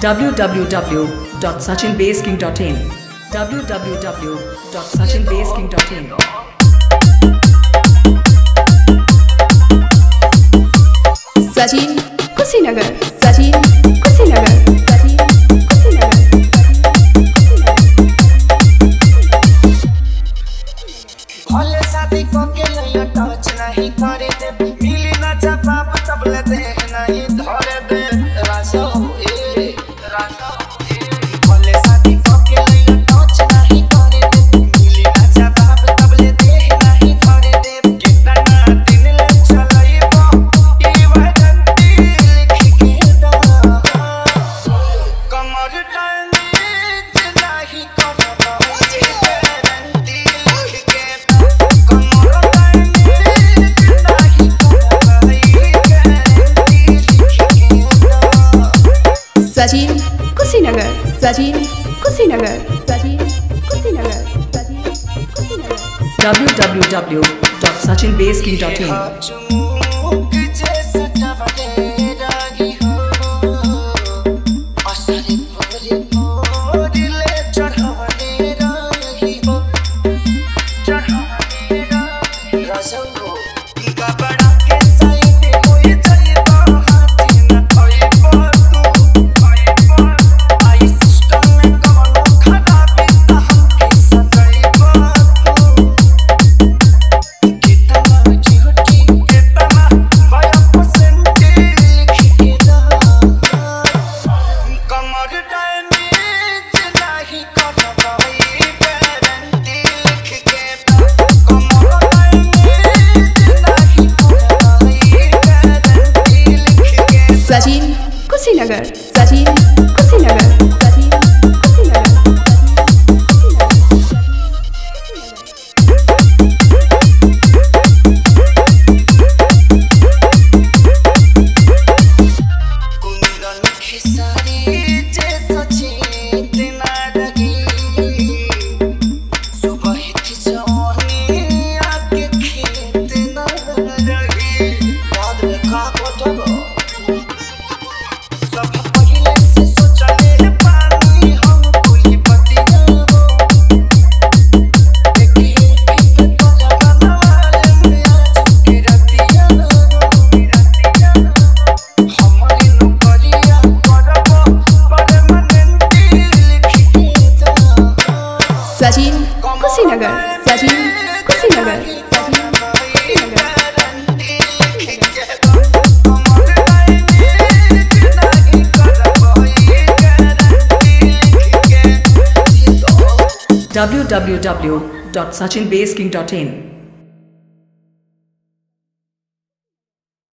www.sachinbaseking.in www.sachinbaseking.in Sachin Kushinagar Sachin Kushinagar Sachin Kushinagar भले शादी को के लिए टच नहीं करे दे मिली ना जवाब तबले देख नहीं धरे दे राजो ए भले शादी को के लिए टच नहीं करे दे मिली ना जवाब तबले देख नहीं धरे दे कितना दिन ले चलइबो ई वजंती लिख के दा कमर टांगी नहीं करबो जी गारंटी लिख के सचिन कुशीनगर सचिन कुशीनगर सचिन कुशीनगर सचिन कुशीनगर www.sachinbaseking.in सचिन कुशीनगर सचिन कुशीनगर सचिन कुशीनगर कुंदन खिसारी जे सचिन ना लगी सुबह थी जवानी आके खेत ना रही याद रखा कोटबो सब पहले से सोचले पानी हम कुली पति हो देखी कि तो जवाना वाले में आज की रतिया हमारी नौकरिया करबो परमानेंटली लिख के दा सचिन कुशीनगर सचिन कुशीनगर www.sachinbaseking.in